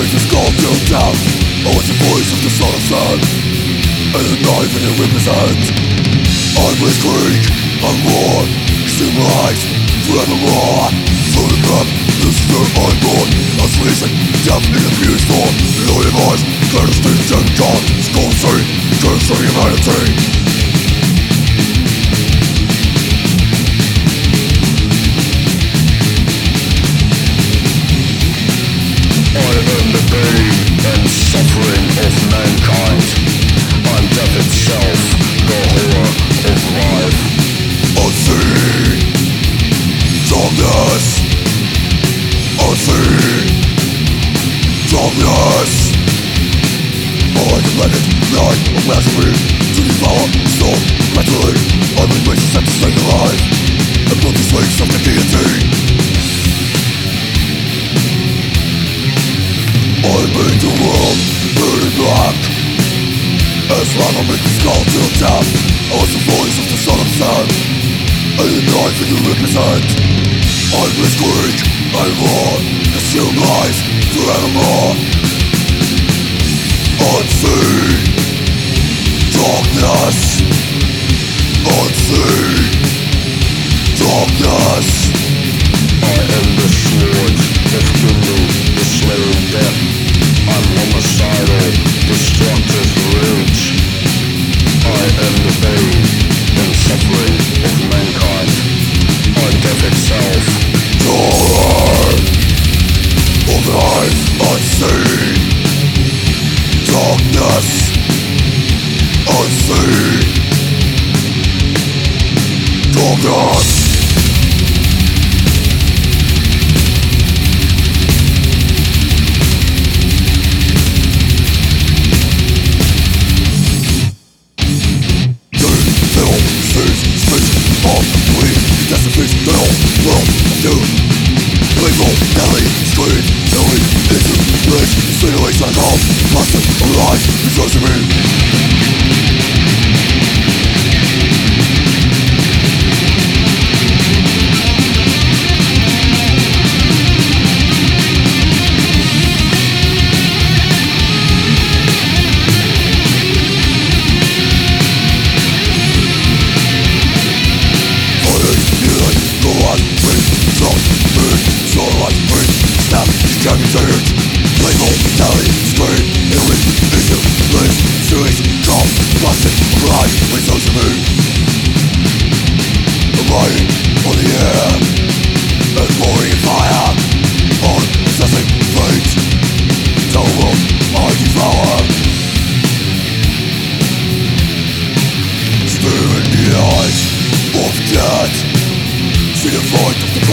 is called till death. I was the voice of the son of Sam, and a knife in the whip his hand. I'm Blitzkrieg, I'm war, symbolize forevermore. Through the map, this is where I'm born. As reason, death in the fuse for loaded voice, clandestine and God, skull street, cursing humanity. Suffering of mankind, I'm death itself, the horror of life. Unseen darkness, unseen darkness. I demanded night of blasphemy to devour soul mentally. I'm in ways set to stay alive, and blood the swings of the guillotine. I made the world burning black. As long as I make the skull till death, I was the voice of the son of Sam, and the knife in the rip his hand. I'm Blitzkrieg, I'm war, consumed life forevermore. Unseen darkness, unseen darkness. I am the sword of Kindu, the slaying death. I'm homicidal, destructive rage. I am the pain and suffering of mankind. I'm death itself. Horror of life unseen. Darkness unseen. Darkness. Like all plastic alive, it's yours to me. Label, tally, screen, illness, issue, bliss, sewage, drop, plastic, alive, with social mood. I'm riding on the air, and pouring fire, on assessing fate. Tell the world I devour. Stare in the eyes of death. See the void of the